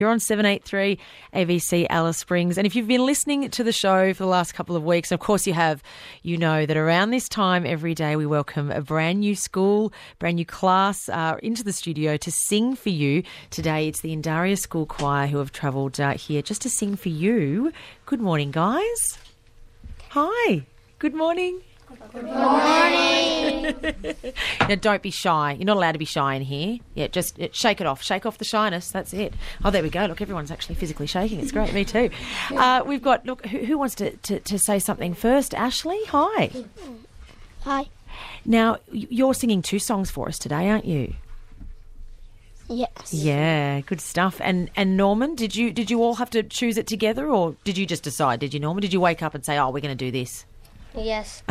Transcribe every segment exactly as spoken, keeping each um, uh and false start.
You're on seven eighty-three A B C Alice Springs. And if you've been listening to the show for the last couple of weeks, of course you have, you know that around this time every day we welcome a brand new school, brand new class uh, into the studio to sing for you. Today it's the Indaria School Choir who have travelled uh, here just to sing for you. Good morning, guys. Hi. Good morning. Good morning. Now, don't be shy. You're not allowed to be shy in here. Yeah, just uh, shake it off. Shake off the shyness. That's it. Oh, there we go. Look, everyone's actually physically shaking. It's great. Me too. Uh, we've got, look, who, who wants to, to, to say something first? Ashley, hi. Hi. Now, y- you're singing two songs for us today, aren't you? Yes. Yeah, good stuff. And and Norman, did you did you all have to choose it together, or did you just decide? Did you, Norman? Did you wake up and say, "Oh, we're going to do this"? Yes.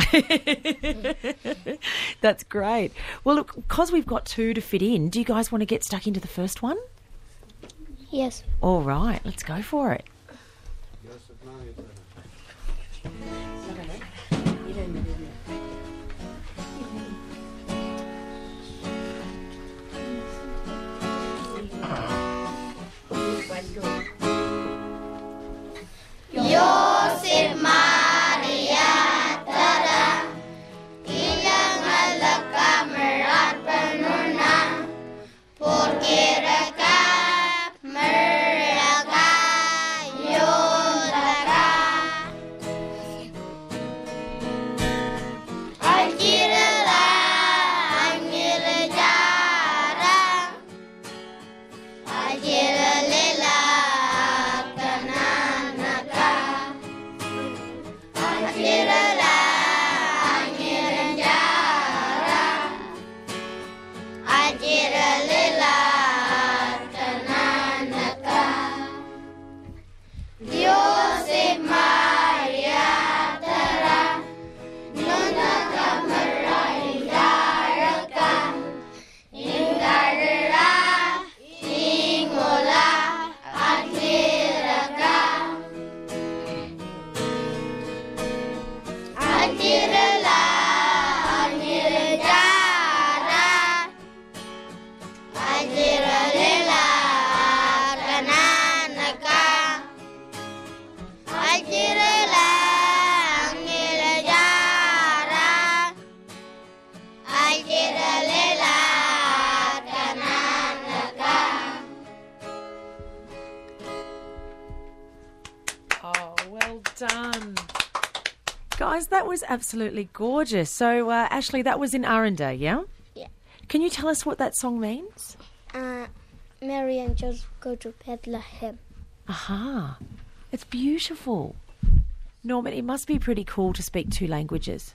That's great. Well, look, because we've got two to fit in, do you guys want to get stuck into the first one? Yes. All right, let's go for it. Yosef Maria Tara ilang alaka merat penuna porque reka meraka yodaka Anjirala anjirajara Anjiralela kananaka Anjirala anjirajara Anjiralela kananaka Yosef Maria Tara Nunaka Maraidaraka Ingarara Ingola Anjiraka Anjirala Anjirajara Anjiralela kananaka Anjirala Anjirajara Anjiralela kananaka Oh, well done. Guys, that was absolutely gorgeous. So, uh, Ashley, that was in Aranda, yeah? Yeah. Can you tell us what that song means? Uh, Mary and Joseph go to Bethlehem. Aha. It's beautiful. Norman, it must be pretty cool to speak two languages.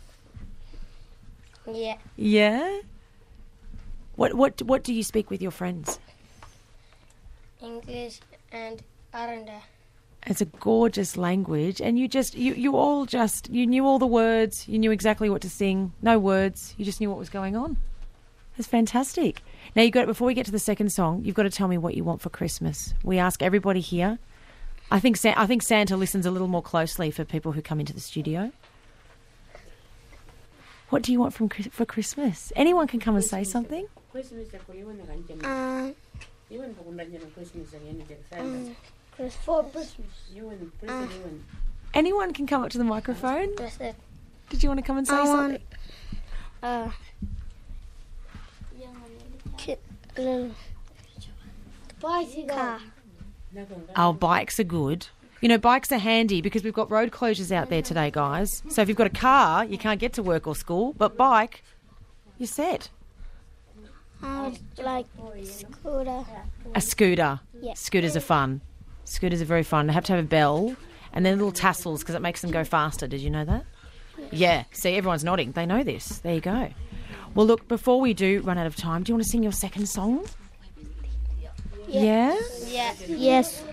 Yeah. Yeah? What what what do you speak with your friends? English and Aranda. It's a gorgeous language, and you just you, you all just you knew all the words, you knew exactly what to sing. No words, you just knew what was going on. It's fantastic. Now you got before we get to the second song, you've got to tell me what you want for Christmas. We ask everybody here. I think Sa- I think Santa listens a little more closely for people who come into the studio. What do you want from Chris- for Christmas? Anyone can come and say something. Uh, um, Chris for Christmas. Uh, Anyone can come up to the microphone. Present. Did you want to come and say I something? want, uh, ki- little car. Our bikes are good. You know, bikes are handy because we've got road closures out there today, guys. So if you've got a car, you can't get to work or school, but bike, you're set. I would like scooter. A scooter. Yeah. Scooters are fun. Scooters are very fun. They have to have a bell and then little tassels because it makes them go faster. Did you know that? Yeah. See, everyone's nodding. They know this. There you go. Well, look, before we do run out of time, do you want to sing your second song? Yeah? Yeah. Yes.